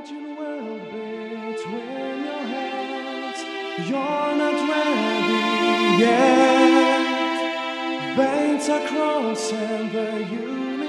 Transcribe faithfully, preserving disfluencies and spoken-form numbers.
imagine world between your hands. You're not ready yet. Veins are crossing the universe.